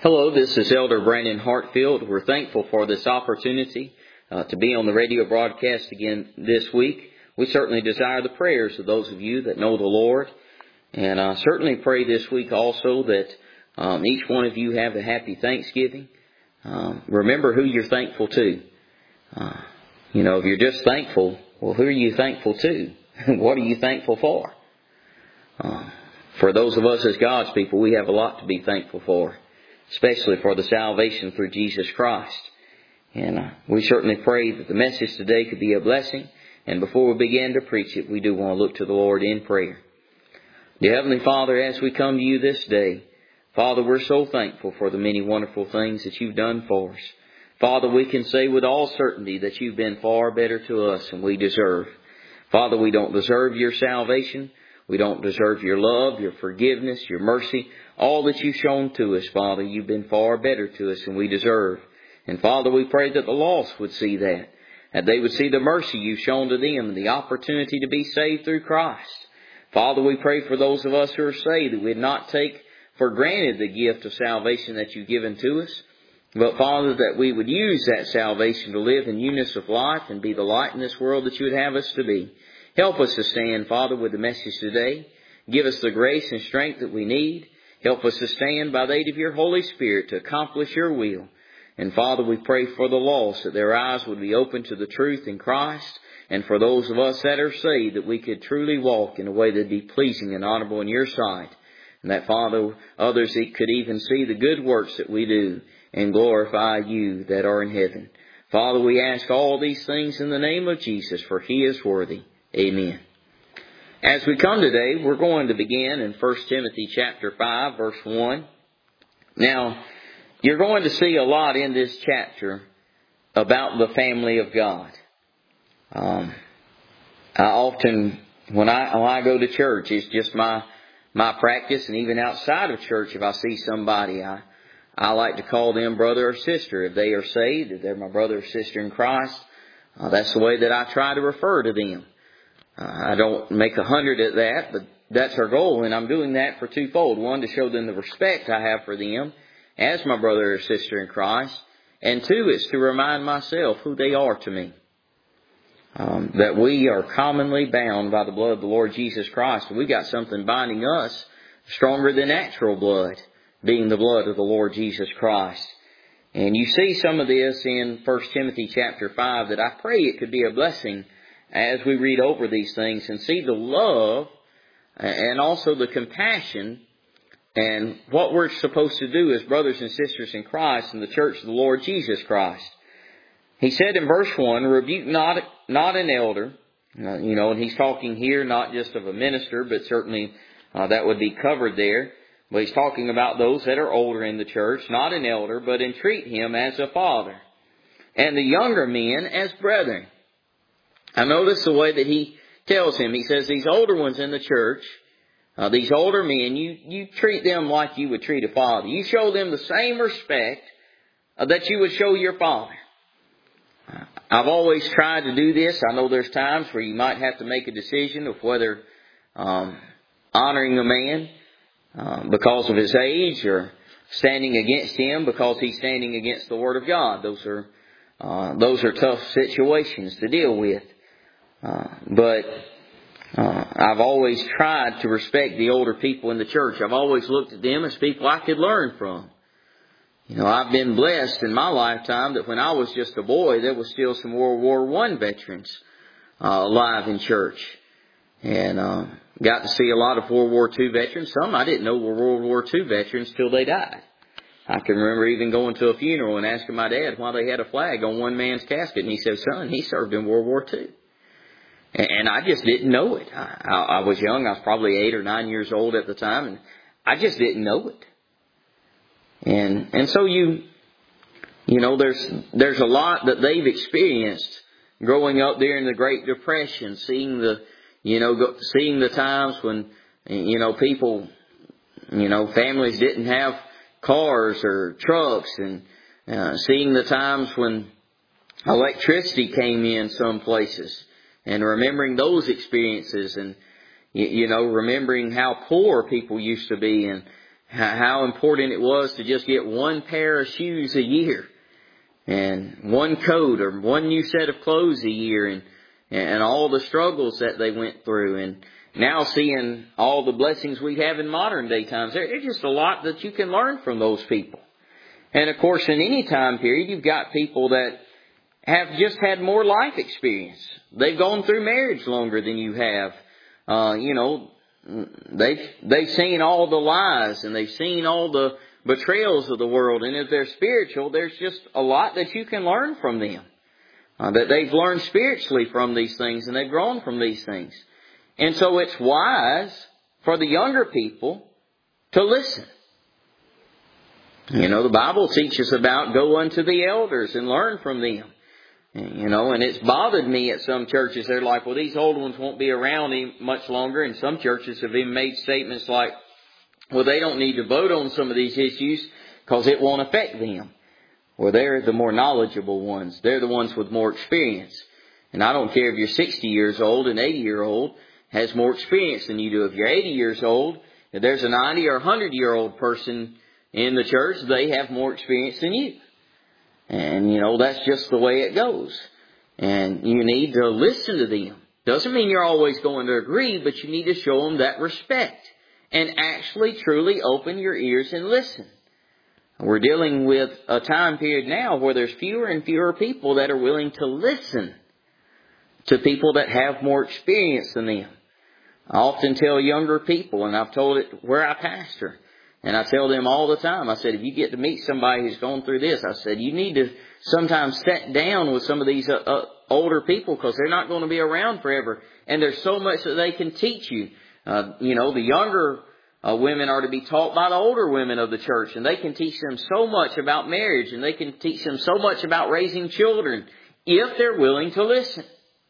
Hello, this is Elder Brandon Hartfield. We're thankful for this opportunity to be on the radio broadcast again this week. We certainly desire the prayers of those of you that know the Lord. And I certainly pray this week also that each one of you have a happy Thanksgiving. Remember who you're thankful to. If you're just thankful, well, who are you thankful to? What are you thankful for? For those of us as God's people, we have a lot to be thankful for, especially for the salvation through Jesus Christ. And we certainly pray that the message today could be a blessing. And before we begin to preach it, we do want to look to the Lord in prayer. Dear Heavenly Father, as we come to you this day, Father, we're so thankful for the many wonderful things that you've done for us. Father, we can say with all certainty that you've been far better to us than we deserve. Father, we don't deserve your salvation. We don't deserve your love, your forgiveness, your mercy. All that you've shown to us, Father, you've been far better to us than we deserve. And Father, we pray that the lost would see that they would see the mercy you've shown to them and the opportunity to be saved through Christ. Father, we pray for those of us who are saved that we'd not take for granted the gift of salvation that you've given to us, but Father, that we would use that salvation to live in newness of life and be the light in this world that you would have us to be. Help us to stand, Father, with the message today. Give us the grace and strength that we need. Help us to stand by the aid of your Holy Spirit to accomplish your will. And Father, we pray for the lost, that their eyes would be open to the truth in Christ. And for those of us that are saved, that we could truly walk in a way that would be pleasing and honorable in your sight. And that, Father, others could even see the good works that we do and glorify you that are in heaven. Father, we ask all these things in the name of Jesus, for he is worthy. Amen. As we come today, we're going to begin in 1 Timothy chapter 5, verse 1. Now, you're going to see a lot in this chapter about the family of God. I often, when I go to church, it's just my practice, and even outside of church, if I see somebody, I like to call them brother or sister. If they are saved, if they're my brother or sister in Christ, that's the way that I try to refer to them. I don't make 100 at that, but that's our goal, and I'm doing that for twofold. One, to show them the respect I have for them as my brother or sister in Christ, and two, is to remind myself who they are to me. That we are commonly bound by the blood of the Lord Jesus Christ. We got something binding us stronger than natural blood, being the blood of the Lord Jesus Christ. And you see some of this in 1 Timothy chapter 5, that I pray it could be a blessing as we read over these things and see the love and also the compassion and what we're supposed to do as brothers and sisters in Christ in the church of the Lord Jesus Christ. He said in verse 1, rebuke not an elder. And he's talking here not just of a minister, but certainly that would be covered there. But he's talking about those that are older in the church, not an elder, but entreat him as a father, and the younger men as brethren. I notice the way that he tells him. He says these older ones in the church, these older men, you treat them like you would treat a father. You show them the same respect that you would show your father. I've always tried to do this. I know there's times where you might have to make a decision of whether honoring a man because of his age, or standing against him because he's standing against the Word of God. Those are tough situations to deal with. But I've always tried to respect the older people in the church. I've always looked at them as people I could learn from. I've been blessed in my lifetime that when I was just a boy, there was still some World War I veterans alive in church. And got to see a lot of World War II veterans. Some I didn't know were World War II veterans till they died. I can remember even going to a funeral and asking my dad why they had a flag on one man's casket. And he said, son, he served in World War II. And I just didn't know it. I was young. I was probably 8 or 9 years old at the time. And I just didn't know it. And so there's a lot that they've experienced growing up during the Great Depression, seeing the times when, people, families didn't have cars or trucks, and seeing the times when electricity came in some places, and remembering those experiences, and, remembering how poor people used to be, and how important it was to just get one pair of shoes a year and one coat or one new set of clothes a year, and all the struggles that they went through. And now seeing all the blessings we have in modern day times, there's just a lot that you can learn from those people. And of course, in any time period, you've got people that have just had more life experience. They've gone through marriage longer than you have. They've seen all the lies, and they've seen all the betrayals of the world. And if they're spiritual, there's just a lot that you can learn from them. That they've learned spiritually from these things, and they've grown from these things. And so it's wise for the younger people to listen. The Bible teaches about go unto the elders and learn from them. And it's bothered me at some churches. They're like, well, these old ones won't be around much longer. And some churches have even made statements like, well, they don't need to vote on some of these issues because it won't affect them. Well, they're the more knowledgeable ones. They're the ones with more experience. And I don't care if you're 60 years old, an 80-year-old has more experience than you do. If you're 80 years old, if there's a 90 or 100-year-old person in the church, they have more experience than you. And, that's just the way it goes. And you need to listen to them. Doesn't mean you're always going to agree, but you need to show them that respect and actually truly open your ears and listen. We're dealing with a time period now where there's fewer and fewer people that are willing to listen to people that have more experience than them. I often tell younger people, and I've told it where I pastor, and I tell them all the time, I said, if you get to meet somebody who's going through this, I said, you need to sometimes sit down with some of these older people because they're not going to be around forever. And there's so much that they can teach you. The younger women are to be taught by the older women of the church, and they can teach them so much about marriage, and they can teach them so much about raising children if they're willing to listen.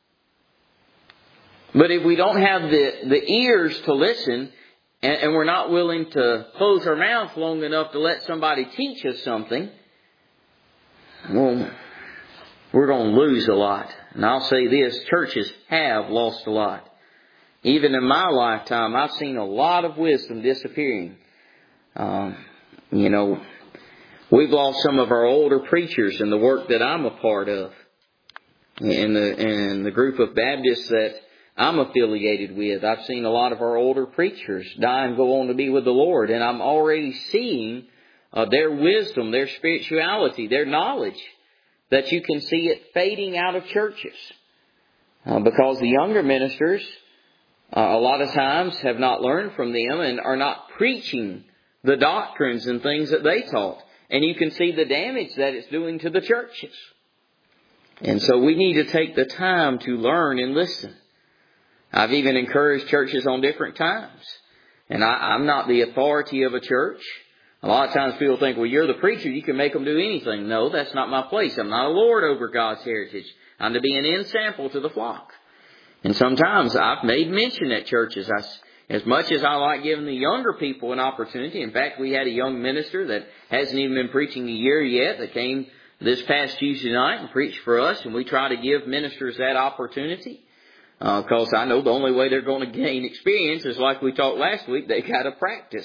But if we don't have the ears to listen, and we're not willing to close our mouth long enough to let somebody teach us something, well, we're going to lose a lot. And I'll say this, churches have lost a lot. Even in my lifetime, I've seen a lot of wisdom disappearing. We've lost some of our older preachers in the work that I'm a part of. In the group of Baptists that I'm affiliated with, I've seen a lot of our older preachers die and go on to be with the Lord. And I'm already seeing their wisdom, their spirituality, their knowledge, that you can see it fading out of churches. Because the younger ministers, a lot of times, have not learned from them and are not preaching the doctrines and things that they taught. And you can see the damage that it's doing to the churches. And so we need to take the time to learn and listen. I've even encouraged churches on different times. And I'm not the authority of a church. A lot of times people think, well, you're the preacher, you can make them do anything. No, that's not my place. I'm not a lord over God's heritage. I'm to be an ensample to the flock. And sometimes I've made mention at churches. As much as I like giving the younger people an opportunity. In fact, we had a young minister that hasn't even been preaching a year yet that came this past Tuesday night and preached for us. And we try to give ministers that opportunity. Because I know the only way they're going to gain experience is like we talked last week, they got to practice.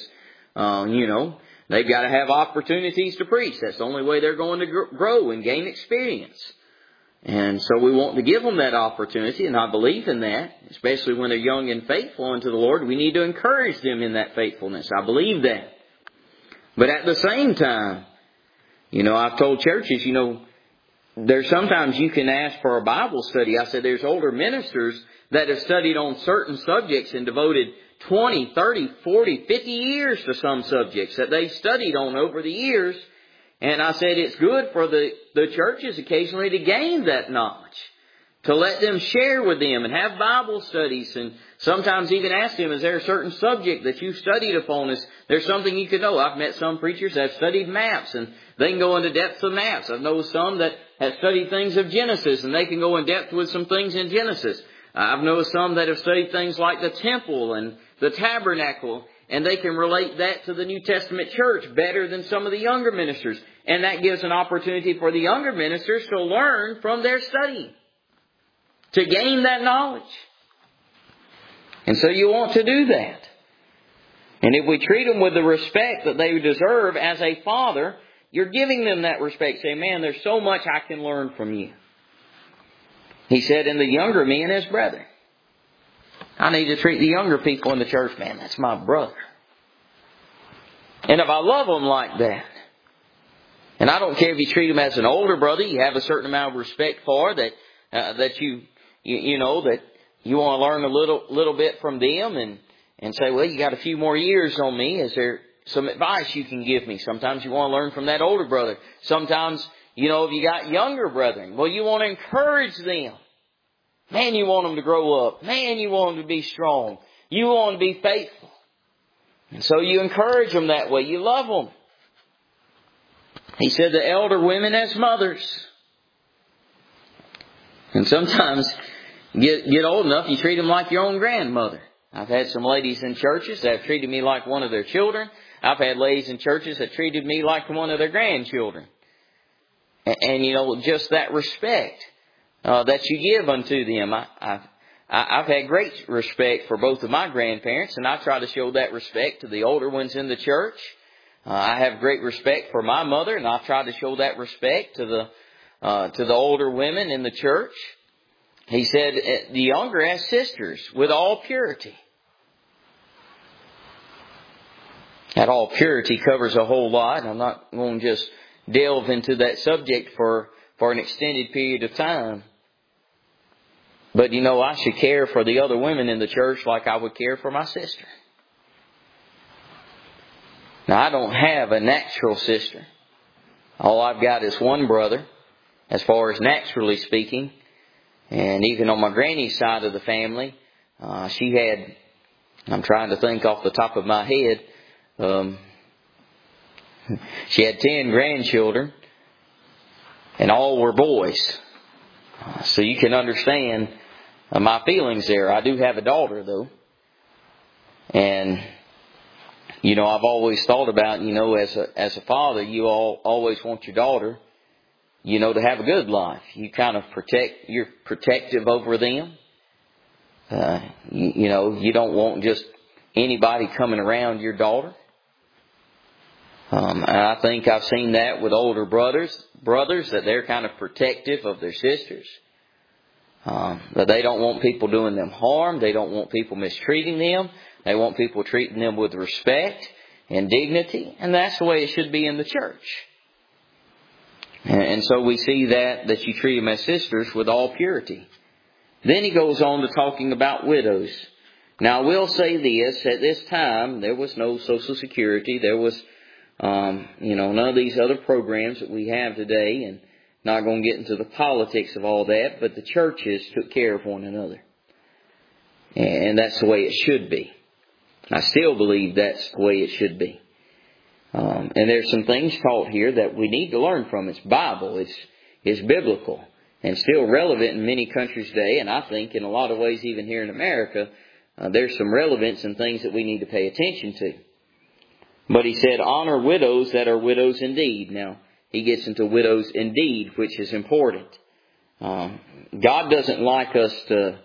They've got to have opportunities to preach. That's the only way they're going to grow and gain experience. And so we want to give them that opportunity, and I believe in that, especially when they're young and faithful unto the Lord. We need to encourage them in that faithfulness. I believe that. But at the same time, I've told churches, there's sometimes you can ask for a Bible study. I said there's older ministers that have studied on certain subjects and devoted 20, 30, 40, 50 years to some subjects that they've studied on over the years. And I said it's good for the churches occasionally to gain that knowledge, to let them share with them and have Bible studies, and sometimes even ask them, is there a certain subject that you've studied upon? Is there something you could know? I've met some preachers that have studied maps, and they can go into depth of maps. I've known some that have studied things of Genesis, and they can go in depth with some things in Genesis. I've known some that have studied things like the temple and the tabernacle, and they can relate that to the New Testament church better than some of the younger ministers. And that gives an opportunity for the younger ministers to learn from their study, to gain that knowledge. And so you want to do that. And if we treat them with the respect that they deserve as a father, you're giving them that respect. Say, man, there's so much I can learn from you. He said, and the younger men as brethren. I need to treat the younger people in the church, man, that's my brother. And if I love them like that, and I don't care if you treat them as an older brother, you have a certain amount of respect for that you that you want to learn a little bit from them and say, well, you got a few more years on me. Is there some advice you can give me? Sometimes you want to learn from that older brother. Sometimes, if you got younger brethren, well, you want to encourage them. Man, you want them to grow up. Man, you want them to be strong. You want them to be faithful. And so you encourage them that way. You love them. He said the elder women as mothers. And sometimes get old enough, you treat them like your own grandmother. I've had some ladies in churches that have treated me like one of their children. I've had ladies in churches that treated me like one of their grandchildren. And just that respect that you give unto them. I've had great respect for both of my grandparents, and I try to show that respect to the older ones in the church. I have great respect for my mother, and I try to show that respect to the older women in the church. He said, the younger as sisters with all purity. That all purity covers a whole lot. I'm not going to just delve into that subject for an extended period of time. But I should care for the other women in the church like I would care for my sister. Now, I don't have a natural sister. All I've got is one brother, as far as naturally speaking. And even on my granny's side of the family, she had, I'm trying to think off the top of my head, she had 10 grandchildren, and all were boys. So you can understand my feelings there. I do have a daughter, though. And I've always thought about, as a father, you always want your daughter, to have a good life. You kind of you're protective over them. You don't want just anybody coming around your daughter. And I think I've seen that with older brothers, that they're kind of protective of their sisters. That they don't want people doing them harm. They don't want people mistreating them. They want people treating them with respect and dignity. And that's the way it should be in the church. And so we see that you treat them as sisters with all purity. Then he goes on to talking about widows. Now I will say this, at this time there was no Social Security. There was, none of these other programs that we have today, and not going to get into the politics of all that, but the churches took care of one another. And that's the way it should be. I still believe that's the way it should be. And there's some things taught here that we need to learn from. It's Bible. It's biblical. And still relevant in many countries today. And I think in a lot of ways, even here in America, there's some relevance in things that we need to pay attention to. But he said, honor widows that are widows indeed. Now, he gets into widows indeed, which is important. God doesn't like us to,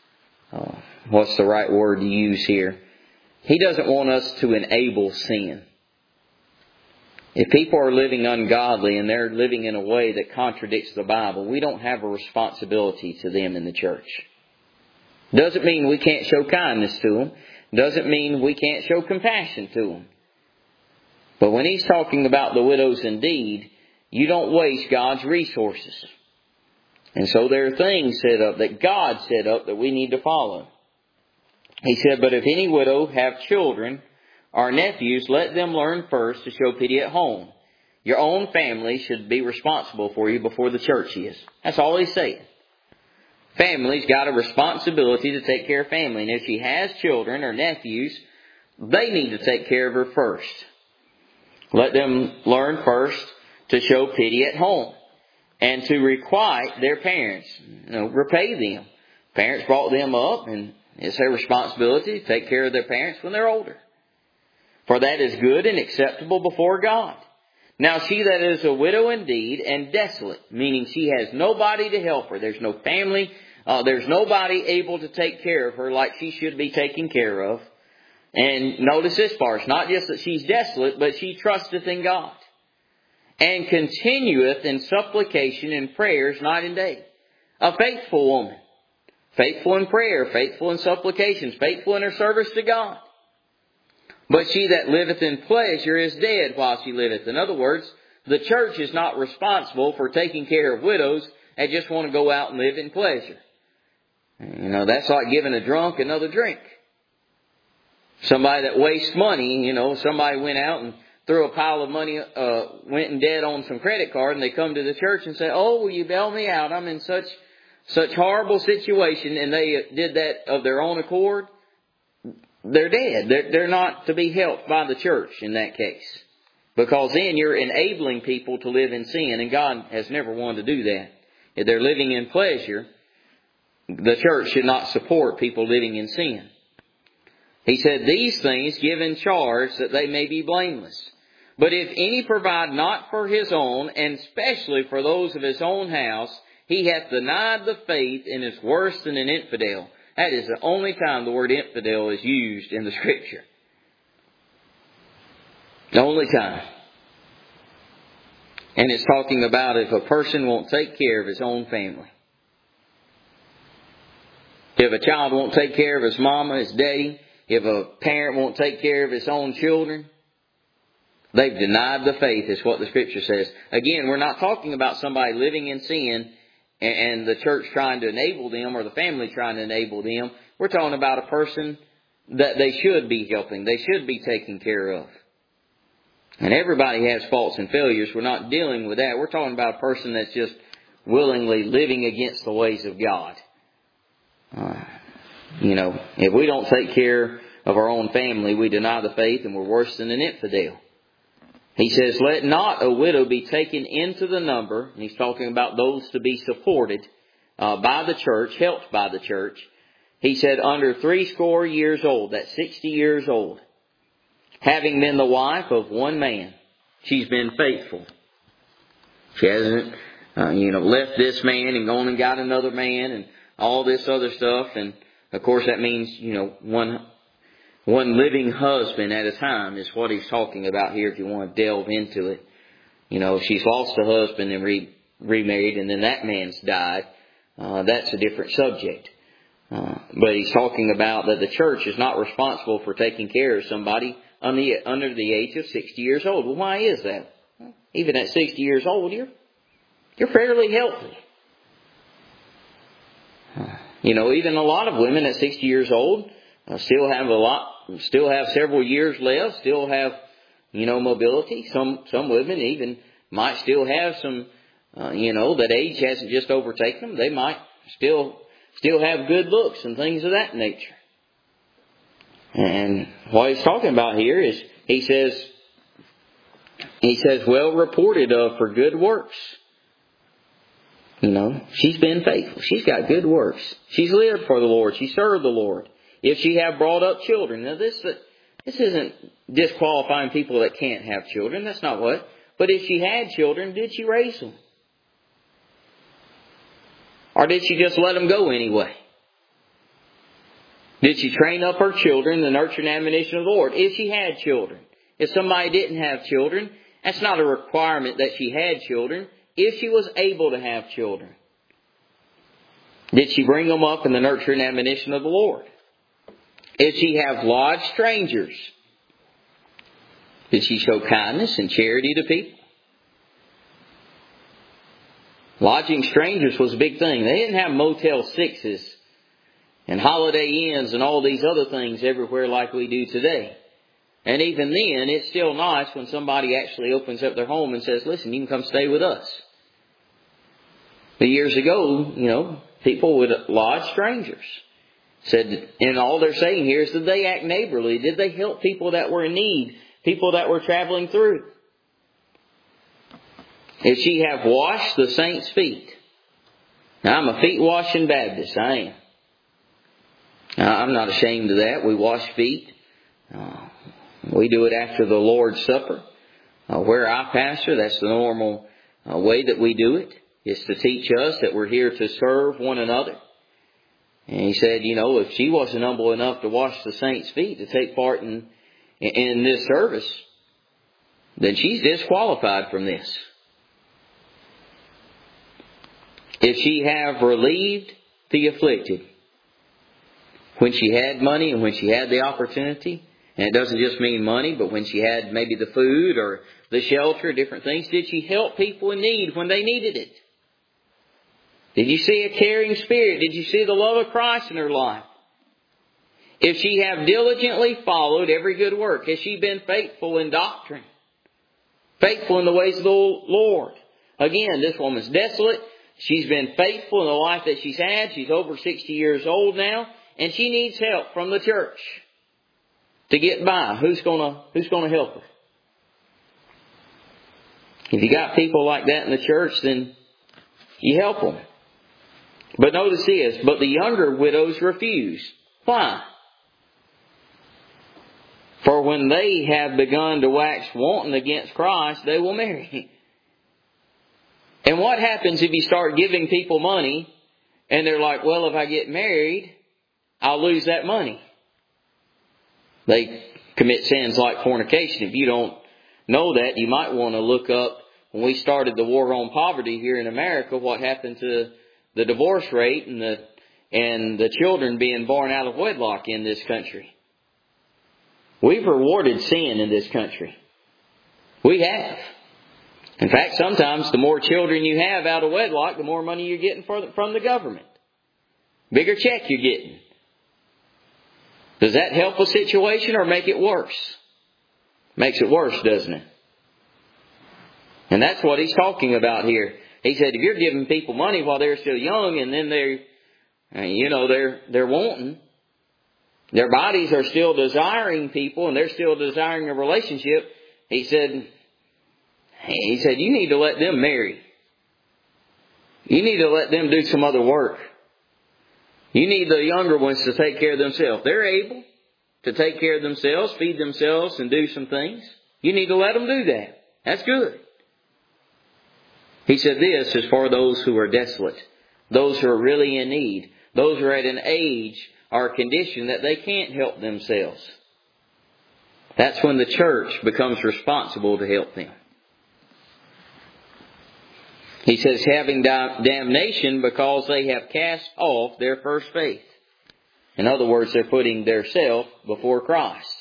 what's the right word to use here? He doesn't want us to enable sin. If people are living ungodly and they're living in a way that contradicts the Bible, we don't have a responsibility to them in the church. Doesn't mean we can't show kindness to them. Doesn't mean we can't show compassion to them. But when he's talking about the widows indeed, you don't waste God's resources. And so there are things set up that God set up that we need to follow. He said, but if any widow have children or nephews, let them learn first to show pity at home. Your own family should be responsible for you before the church is. That's all he's saying. Family's got a responsibility to take care of family. And if she has children or nephews, they need to take care of her first. Let them learn first to show pity at home and to requite their parents. Repay them. Parents brought them up, and it's their responsibility to take care of their parents when they're older. For that is good and acceptable before God. Now she that is a widow indeed and desolate, meaning she has nobody to help her. There's no family. There's nobody able to take care of her like she should be taken care of. And notice this part. It's not just that she's desolate, but she trusteth in God. And continueth in supplication and prayers night and day. A faithful woman. Faithful in prayer, faithful in supplications, faithful in her service to God. But she that liveth in pleasure is dead while she liveth. In other words, the church is not responsible for taking care of widows that just want to go out and live in pleasure. That's like giving a drunk another drink. Somebody that wastes money, somebody went out and threw a pile of money, went in debt on some credit card, and they come to the church and say, "Oh, will you bail me out? I'm in such horrible situation," and they did that of their own accord. They're dead. They're not to be helped by the church in that case. Because then you're enabling people to live in sin, and God has never wanted to do that. If they're living in pleasure, the church should not support people living in sin. He said, "These things give in charge that they may be blameless. But if any provide not for his own, and especially for those of his own house, he hath denied the faith and is worse than an infidel." That is the only time the word infidel is used in the Scripture. The only time. And it's talking about if a person won't take care of his own family. If a child won't take care of his mama, his daddy, if a parent won't take care of his own children, they've denied the faith, is what the Scripture says. Again, we're not talking about somebody living in sin and the church trying to enable them or the family trying to enable them. We're talking about a person that they should be helping. They should be taking care of. And everybody has faults and failures. We're not dealing with that. We're talking about a person that's just willingly living against the ways of God. If we don't take care of our own family, we deny the faith and we're worse than an infidel. He says, "Let not a widow be taken into the number." And he's talking about those to be supported by the church, helped by the church. He said, "Under 60 years old," that's 60 years old, "having been the wife of one man." She's been faithful. She hasn't, left this man and gone and got another man and all this other stuff. And of course that means, one living husband at a time is what he's talking about here if you want to delve into it. If she's lost a husband and remarried and then that man's died, that's a different subject. But he's talking about that the church is not responsible for taking care of somebody under the age of 60 years old. Well, why is that? Even at 60 years old, you're fairly healthy. Even a lot of women at 60 years old still have several years left, still have, mobility. Some women even might still have some, that age hasn't just overtaken them. They might still have good looks and things of that nature. And what he's talking about here is, he says, well reported of for good works. She's been faithful. She's got good works. She's lived for the Lord. She served the Lord. If she have brought up children. Now this isn't disqualifying people that can't have children. That's not what. But if she had children, did she raise them? Or did she just let them go anyway? Did she train up her children in the nurture and admonition of the Lord? If she had children. If somebody didn't have children, that's not a requirement that she had children. If she was able to have children, did she bring them up in the nurture and admonition of the Lord? If she have lodged strangers, did she show kindness and charity to people? Lodging strangers was a big thing. They didn't have Motel 6s and Holiday Inns and all these other things everywhere like we do today. And even then, it's still nice when somebody actually opens up their home and says, "Listen, you can come stay with us." But years ago, people would lodge strangers. And all they're saying here is, did they act neighborly? Did they help people that were in need? People that were traveling through? If she have washed the saints' feet. Now, I'm a feet washing Baptist. I am. I'm not ashamed of that. We wash feet. We do it after the Lord's Supper. Where I pastor, that's the normal way that we do it. Is to teach us that we're here to serve one another. And he said, if she wasn't humble enough to wash the saints' feet to take part in this service, then she's disqualified from this. If she have relieved the afflicted, when she had money and when she had the opportunity, and it doesn't just mean money, but when she had maybe the food or the shelter, different things, did she help people in need when they needed it? Did you see a caring spirit? Did you see the love of Christ in her life? If she have diligently followed every good work, has she been faithful in doctrine? Faithful in the ways of the Lord? Again, this woman's desolate. She's been faithful in the life that she's had. She's over 60 years old now. And she needs help from the church to get by. Who's gonna help her? If you got people like that in the church, then you help them. But notice this, but the younger widows refused. Why? For when they have begun to wax wanton against Christ, they will marry. And what happens if you start giving people money and they're like, well, if I get married, I'll lose that money? They commit sins like fornication. If you don't know that, you might want to look up, when we started the war on poverty here in America, what happened to the divorce rate and the children being born out of wedlock in this country. We've rewarded sin in this country. We have. In fact, sometimes the more children you have out of wedlock, the more money you're getting from the government. Bigger check you're getting. Does that help a situation or make it worse? Makes it worse, doesn't it? And that's what he's talking about here. He said, if you're giving people money while they're still young and then they're wanting, their bodies are still desiring people and they're still desiring a relationship, he said, you need to let them marry. You need to let them do some other work. You need the younger ones to take care of themselves. They're able to take care of themselves, feed themselves, and do some things. You need to let them do that. That's good. He said this is for those who are desolate, those who are really in need, those who are at an age or a condition that they can't help themselves. That's when the church becomes responsible to help them. He says, having damnation because they have cast off their first faith. In other words, they're putting their self before Christ.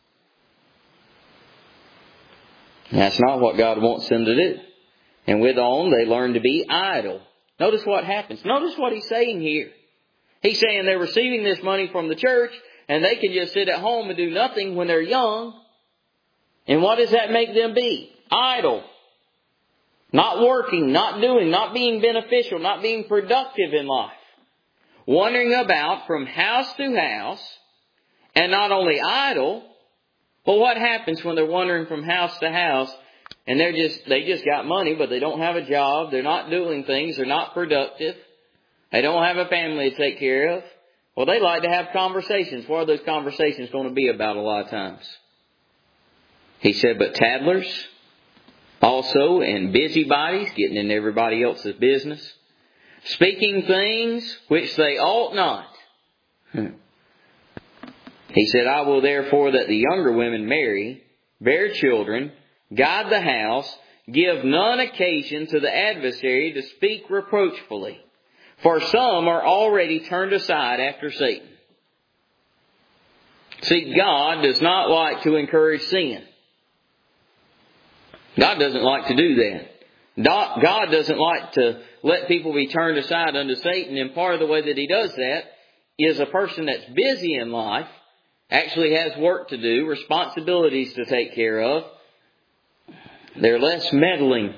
That's not what God wants them to do. And with on, they learn to be idle. Notice what happens. Notice what he's saying here. He's saying they're receiving this money from the church and they can just sit at home and do nothing when they're young. And what does that make them be? Idle. Not working, not doing, not being beneficial, not being productive in life. Wandering about from house to house, and not only idle, but what happens when they're wandering from house to house and they just got money, but they don't have a job, they're not doing things, they're not productive, they don't have a family to take care of? Well, they like to have conversations. What are those conversations going to be about a lot of times? He said, but tattlers also, and busybodies, getting in everybody else's business, speaking things which they ought not. He said, I will therefore that the younger women marry, bear children, guide the house, give none occasion to the adversary to speak reproachfully. For some are already turned aside after Satan. See, God does not like to encourage sin. God doesn't like to do that. God doesn't like to let people be turned aside unto Satan. And part of the way that He does that is a person that's busy in life, actually has work to do, responsibilities to take care of. They're less meddling,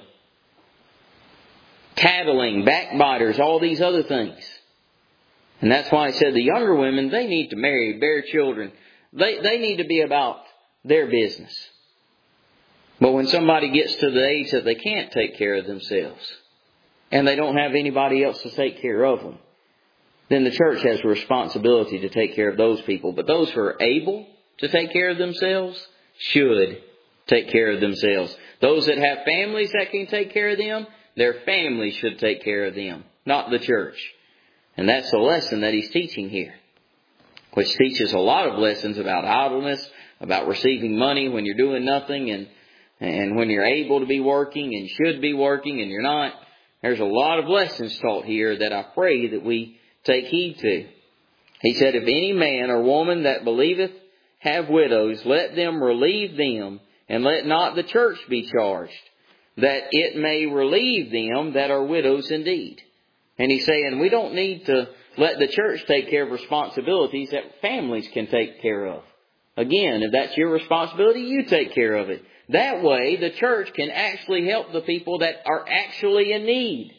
tattling, backbiters, all these other things. And that's why I said the younger women, they need to marry, bear children. They need to be about their business. But when somebody gets to the age that they can't take care of themselves, and they don't have anybody else to take care of them, then the church has a responsibility to take care of those people. But those who are able to take care of themselves should take care of themselves. Those that have families that can take care of them, their families should take care of them, not the church. And that's the lesson that he's teaching here, which teaches a lot of lessons about idleness, about receiving money when you're doing nothing, and when you're able to be working and should be working and you're not. There's a lot of lessons taught here that I pray that we take heed to. He said, if any man or woman that believeth have widows, let them relieve them, and let not the church be charged, that it may relieve them that are widows indeed. And he's saying we don't need to let the church take care of responsibilities that families can take care of. Again, if that's your responsibility, you take care of it. That way, the church can actually help the people that are actually in need.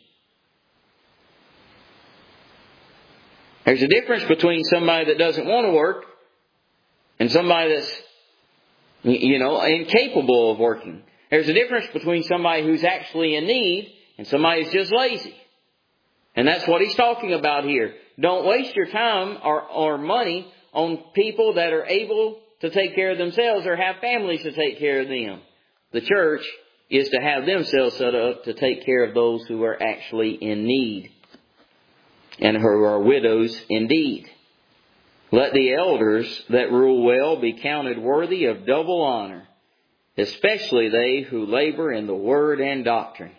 There's a difference between somebody that doesn't want to work and somebody that's, incapable of working. There's a difference between somebody who's actually in need and somebody who's just lazy. And that's what he's talking about here. Don't waste your time or money on people that are able to take care of themselves or have families to take care of them. The church is to have themselves set up to take care of those who are actually in need and who are widows indeed. Let the elders that rule well be counted worthy of double honor, especially they who labor in the word and doctrine.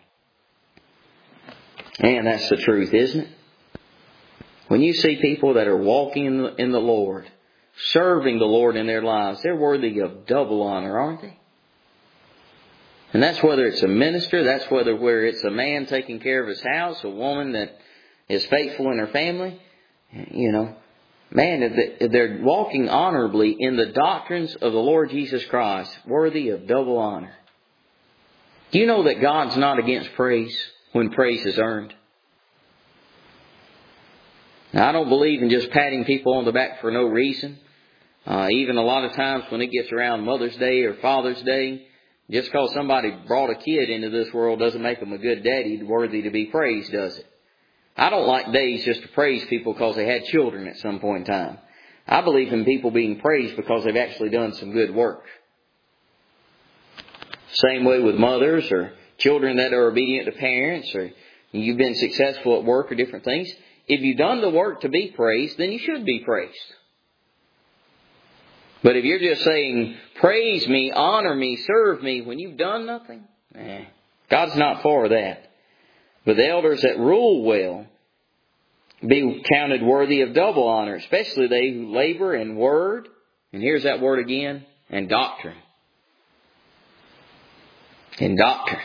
And that's the truth, isn't it? When you see people that are walking in the Lord, serving the Lord in their lives, they're worthy of double honor, aren't they? And that's whether it's a minister, that's where it's a man taking care of his house, a woman that is faithful in her family. If they're walking honorably in the doctrines of the Lord Jesus Christ, worthy of double honor. Do you know that God's not against praise when praise is earned? Now, I don't believe in just patting people on the back for no reason. Even a lot of times when it gets around Mother's Day or Father's Day, just because somebody brought a kid into this world doesn't make them a good daddy worthy to be praised, does it? I don't like days just to praise people because they had children at some point in time. I believe in people being praised because they've actually done some good work. Same way with mothers or children that are obedient to parents, or you've been successful at work or different things. If you've done the work to be praised, then you should be praised. But if you're just saying, praise me, honor me, serve me, when you've done nothing, God's not for that. But the elders that rule well be counted worthy of double honor, especially they who labor in word, and here's that word again, and doctrine. In doctrine.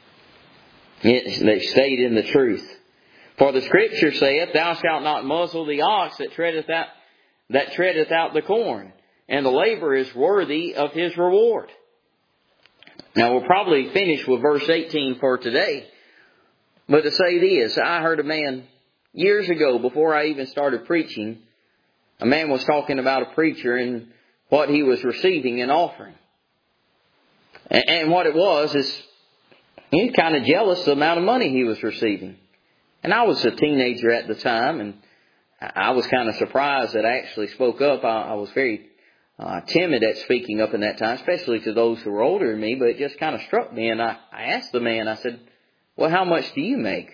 They stayed in the truth. For the Scripture saith, thou shalt not muzzle the ox that treadeth out the corn, and the laborer is worthy of his reward. Now we'll probably finish with verse 18 for today. But to say this, I heard a man years ago, before I even started preaching, a man was talking about a preacher and what he was receiving in offering. And what it was is, he was kind of jealous of the amount of money he was receiving. And I was a teenager at the time, and I was kind of surprised that I actually spoke up. I was very timid at speaking up in that time, especially to those who were older than me, but it just kind of struck me. And I asked the man, I said, well, how much do you make?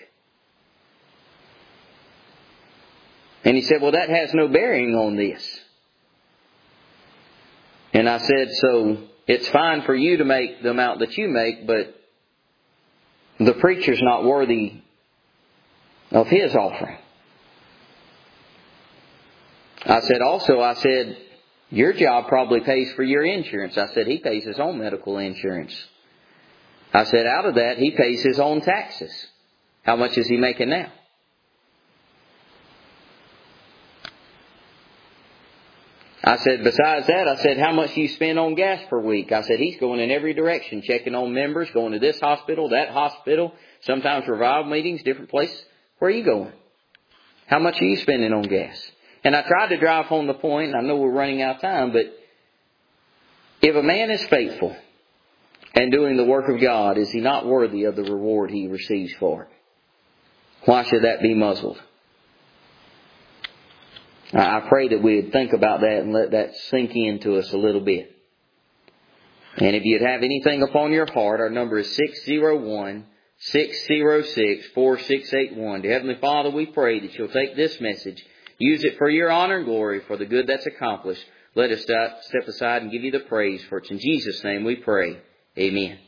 And he said, well, that has no bearing on this. And I said, so it's fine for you to make the amount that you make, but the preacher's not worthy of his offering. I said, your job probably pays for your insurance. I said, he pays his own medical insurance. I said, out of that, he pays his own taxes. How much is he making now? I said, besides that, how much do you spend on gas per week? I said, he's going in every direction, checking on members, going to this hospital, that hospital, sometimes revival meetings, different places. Where are you going? How much are you spending on gas? And I tried to drive home the point, and I know we're running out of time, but if a man is faithful and doing the work of God, is he not worthy of the reward he receives for it? Why should that be muzzled? I pray that we'd think about that and let that sink into us a little bit. And if you'd have anything upon your heart, our number is 606-4681. Dear Heavenly Father, we pray that You'll take this message, use it for Your honor and glory, for the good that's accomplished. Let us step aside and give You the praise, for it's in Jesus' name we pray. Amen.